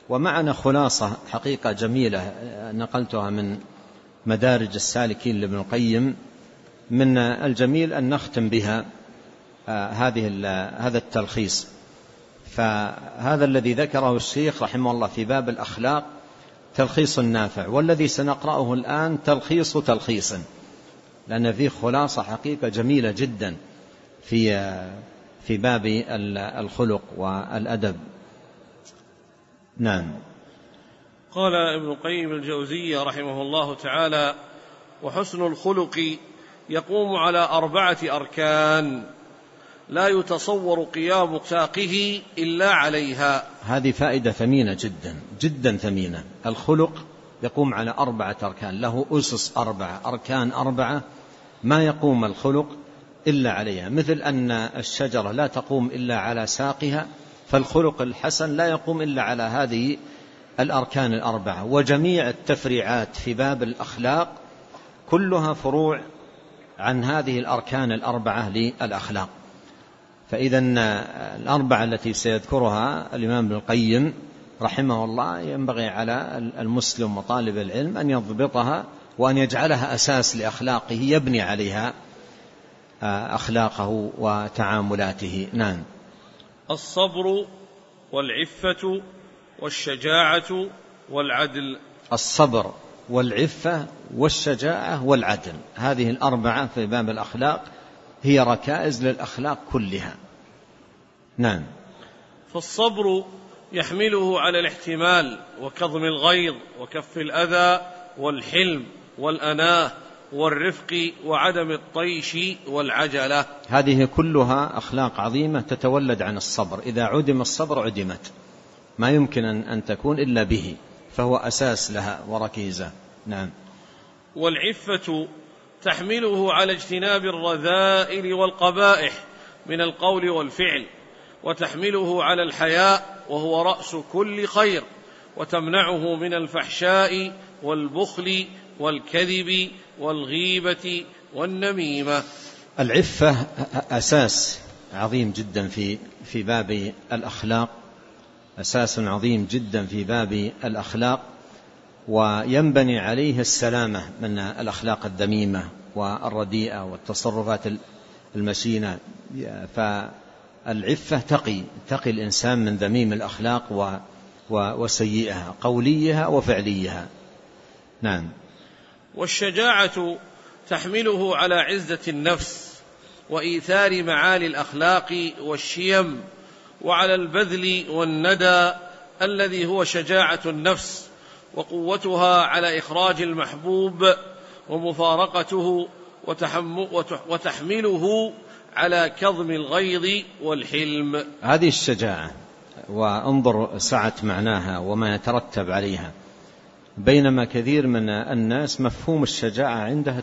ومعنا خلاصة حقيقة جميلة نقلتها من مدارج السالكين لابن القيم. من الجميل أن نختم بها هذا التلخيص. فهذا الذي ذكره الشيخ رحمه الله في باب الأخلاق تلخيص نافع، والذي سنقرأه الآن تلخيص تلخيص، لأن فيه خلاصة حقيقة جميلة جدا في باب الخلق والأدب. نعم. قال ابن القيم الجوزية رحمه الله تعالى: وحسن الخلق يقوم على 4 أركان لا يتصور قيام ساقه إلا عليها. هذه فائدة ثمينة جدا جدا ثمينة. الخلق يقوم على 4 أركان، له أسس 4، أركان 4 ما يقوم الخلق إلا عليها. مثل أن الشجرة لا تقوم إلا على ساقها، فالخلق الحسن لا يقوم إلا على هذه الأركان 4. وجميع التفريعات في باب الأخلاق كلها فروع عن هذه الأركان 4 للأخلاق. فإذا 4 التي سيذكرها الإمام ابن القيم رحمه الله ينبغي على المسلم وطالب العلم أن يضبطها وأن يجعلها أساس لأخلاقه يبني عليها أخلاقه وتعاملاته. نعم. الصبر والعفة والشجاعة والعدل. الصبر والعفة والشجاعة والعدل، هذه 4 في باب الأخلاق هي ركائز للأخلاق كلها. نعم. فالصبر يحمله على الاحتمال وكظم الغيظ وكف الأذى والحلم والأناة والرفق وعدم الطيش والعجلة. هذه كلها أخلاق عظيمة تتولد عن الصبر. إذا عدم الصبر عدمت، ما يمكن أن تكون إلا به، فهو أساس لها وركيزة. نعم. والعفة تحمله على اجتناب الرذائل والقبائح من القول والفعل، وتحمله على الحياء وهو رأس كل خير، وتمنعه من الفحشاء والبخل والكذب والغيبة والنميمة. العفة أساس عظيم جدا في باب الأخلاق، أساس عظيم جدا في باب الأخلاق، وينبني عليه السلامة من الأخلاق الذميمة والرديئة والتصرفات المشينة. فالعفة تقي الإنسان من ذميم الأخلاق وسيئها قوليها وفعليها. نعم. والشجاعة تحمله على عزة النفس وإيثار معالي الأخلاق والشيم، وعلى البذل والندى الذي هو شجاعة النفس، وقوتها على إخراج المحبوب ومفارقته، وتحمله على كظم الغيظ والحلم. هذه الشجاعة، وانظر سعة معناها وما يترتب عليها. بينما كثير من الناس مفهوم الشجاعة عنده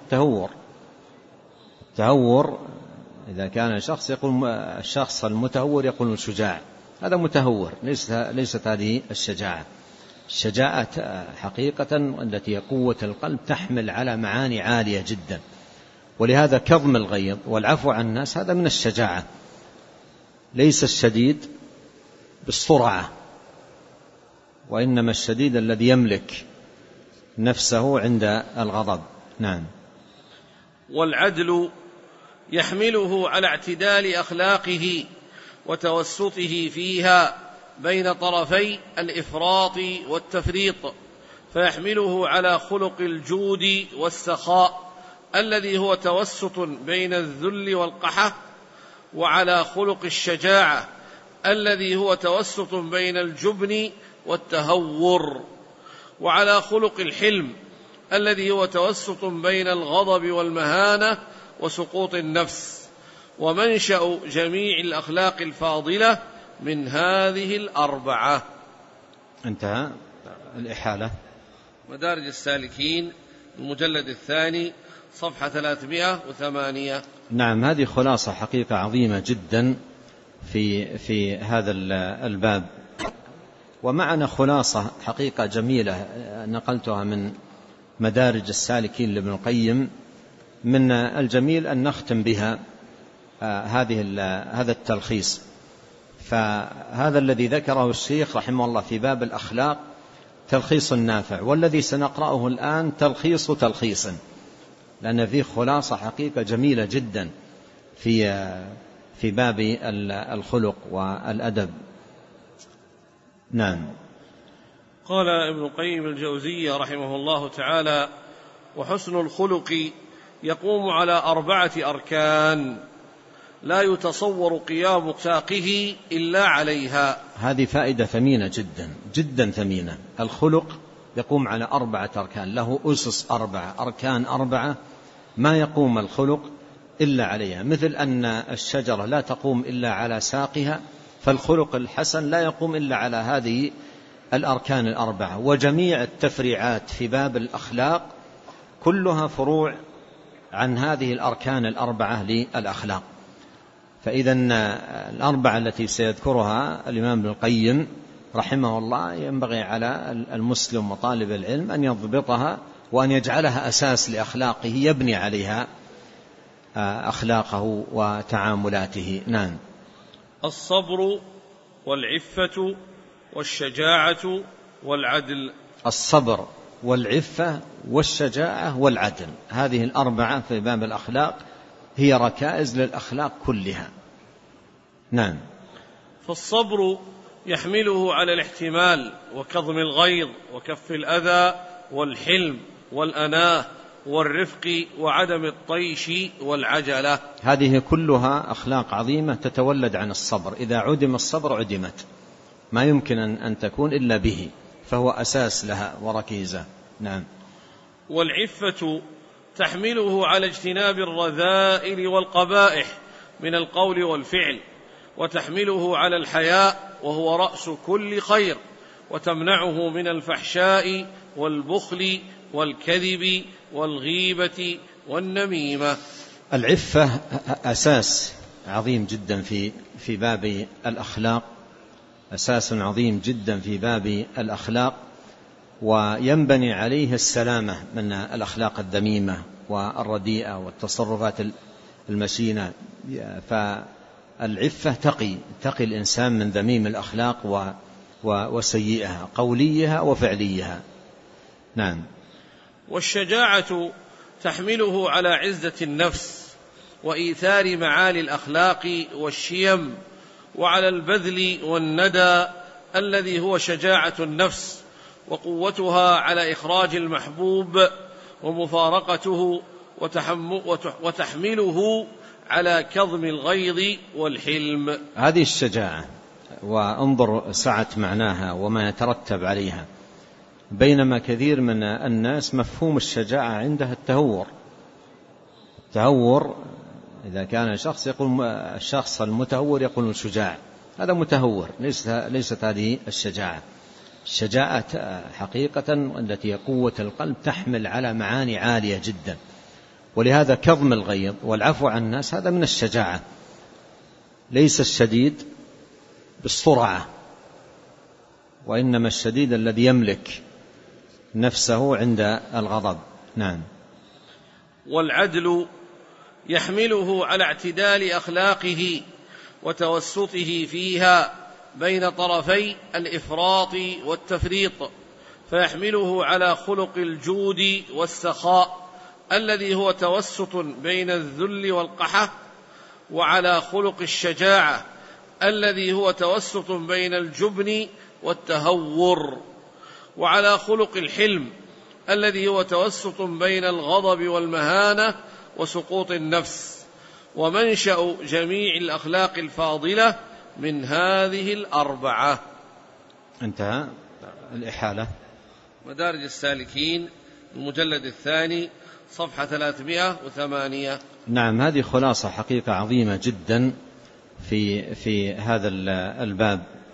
التهور. إذا كان شخص يقول الشخص المتهور يقول شجاع، هذا متهور، ليست هذه الشجاعة. الشجاعة حقيقة التي هي قوة القلب تحمل على معاني عالية جدا. ولهذا كظم الغيظ والعفو عن الناس هذا من الشجاعة. ليس الشديد بالسرعة، وإنما الشديد الذي يملك نفسه عند الغضب. نعم. والعدل يحمله على اعتدال أخلاقه وتوسطه فيها بين طرفي الإفراط والتفريط، فيحمله على خلق الجود والسخاء الذي هو توسط بين الذل والقحة، وعلى خلق الشجاعة الذي هو توسط بين الجبن والتهور، وعلى خلق الحلم الذي هو توسط بين الغضب والمهانة وسقوط النفس. ومنشأ جميع الأخلاق الفاضلة من هذه 4. انتهى الإحالة. مدارج السالكين المجلد 2 صفحة 308. نعم. هذه خلاصة حقيقة عظيمة جدا في هذا الباب. ومعنا خلاصة حقيقة جميلة نقلتها من مدارج السالكين لابن القيم. من الجميل أن نختم بها هذا التلخيص. فهذا الذي ذكره الشيخ رحمه الله في باب الأخلاق تلخيص نافع، والذي سنقرأه الآن تلخيص تلخيص، لأن فيه خلاصة حقيقة جميلة جدا في باب الخلق والأدب. نعم. قال ابن القيم الجوزية رحمه الله تعالى: وحسن الخلق يقوم على 4 أركان لا يتصور قيام ساقه إلا عليها. هذه فائدة ثمينة جدا جدا ثمينة. الخلق يقوم على 4 أركان، له أسس 4، أركان 4 ما يقوم الخلق إلا عليها، مثل أن الشجرة لا تقوم إلا على ساقها، فالخلق الحسن لا يقوم إلا على هذه الأركان 4. وجميع التفريعات في باب الأخلاق كلها فروع عن هذه الأركان 4 للأخلاق. فإذا 4 التي سيذكرها الإمام ابن القيم رحمه الله ينبغي على المسلم وطالب العلم أن يضبطها وأن يجعلها أساس لأخلاقه يبني عليها أخلاقه وتعاملاته. نعم. الصبر والعفة والشجاعة والعدل. الصبر والعفة والشجاعة والعدل، هذه 4 في باب الأخلاق هي ركائز للأخلاق كلها. نعم. فالصبر يحمله على الاحتمال وكظم الغيظ وكف الأذى والحلم والأناة والرفق وعدم الطيش والعجلة. هذه كلها أخلاق عظيمة تتولد عن الصبر، إذا عدم الصبر عدمت، ما يمكن أن تكون إلا به، فهو أساس لها وركيزة. نعم. والعفة تحمله على اجتناب الرذائل والقبائح من القول والفعل، وتحمله على الحياء وهو رأس كل خير، وتمنعه من الفحشاء والبخل والكذب والغيبة والنميمة. العفة أساس عظيم جدا في باب الأخلاق، أساس عظيم جدا في باب الأخلاق، وينبني عليه السلامة من الأخلاق الذميمة والرديئة والتصرفات المشينة. فالعفة تقي الإنسان من ذميم الأخلاق وسيئها قوليها وفعليها. نعم. والشجاعة تحمله على عزة النفس وإيثار معالي الأخلاق والشيم، وعلى البذل والندى الذي هو شجاعة النفس، وقوتها على إخراج المحبوب ومفارقته، وتحمله على كظم الغيظ والحلم. هذه الشجاعة، وانظر سعة معناها وما يترتب عليها، بينما كثير من الناس مفهوم الشجاعة عنده التهور. إذا كان شخص يقول الشخص المتهور يقول شجاع، هذا متهور، ليست هذه الشجاعة. الشجاعة حقيقة التي هي قوة القلب تحمل على معاني عالية جدا، ولهذا كظم الغيظ والعفو عن الناس هذا من الشجاعة. ليس الشديد بالسرعة، وإنما الشديد الذي يملك نفسه عند الغضب. نعم. والعدل يحمله على اعتدال أخلاقه وتوسطه فيها بين طرفي الإفراط والتفريط، فيحمله على خلق الجود والسخاء الذي هو توسط بين الذل والقحة، وعلى خلق الشجاعة الذي هو توسط بين الجبن والتهور، وعلى خلق الحلم الذي هو توسط بين الغضب والمهانة وسقوط النفس، ومنشأ جميع الأخلاق الفاضلة من هذه 4. انتهى الإحالة. مدارج السالكين المجلد 2 صفحة 308. نعم. هذه خلاصة حقيقة عظيمة جدا في هذا الباب.